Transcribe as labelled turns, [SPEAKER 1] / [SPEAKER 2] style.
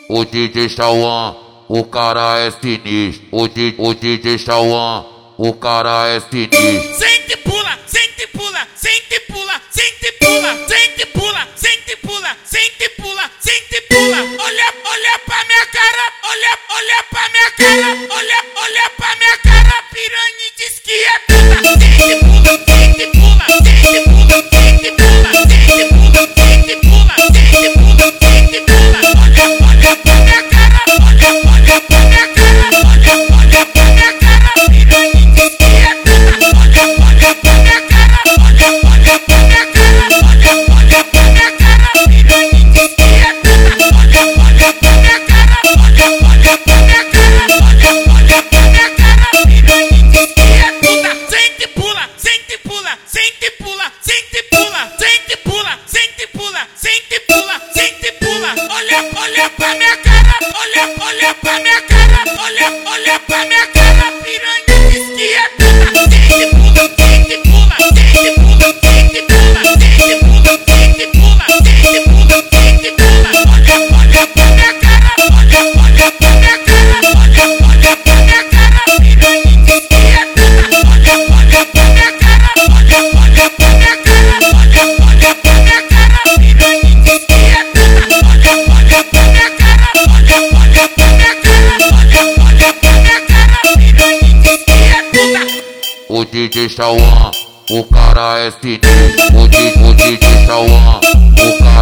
[SPEAKER 1] O DJ Chauan, o cara é sinistro. O DJ Chauan, o cara é sinistro.
[SPEAKER 2] Sente pula, sente pula, sente pula, sente pula, sente pula, sente pula, sente pula, sente pula. Olha pra minha cara, olha pra minha cara, olha pra minha cara. Piranha diz que é puta. Sente pula, sente pula, sente pula, sente pula, sente pula, sente pula, sente pula, sente pula. Olha pra minha cara, olha pra minha cara, olha pra minha cara. Piranha diz que é puta. Olha pra minha cara, olha pra minha cara, olha pra minha cara. Piranha diz que é puta. Olha pra minha cara, olha pra minha cara, olha pra minha cara. Piranha diz que é puta. Sente pula, sente pula, sente pula, sente pula, sente pula, sente pula, sente pula, sente pula. Olha pra minha cara, olha pra minha cara, olha pra minha cara. Piranha diz que é puta. Sente pula, sente pula, sente pula, sente pula, sente pula, sente pula, sente pula, sente pula. Olha pra minha cara, olha pra minha cara, olha pra minha cara. Piranha diz que é puta. Olha pra minha cara, olha pra minha cara, olha pra minha cara. Piranha diz que é puta. Olha pra minha cara, olha pra minha cara, olha pra minha cara. Piranha diz que é puta.
[SPEAKER 1] O DJ Chauan, o cara é sinistro. O DJ Chauan, o cara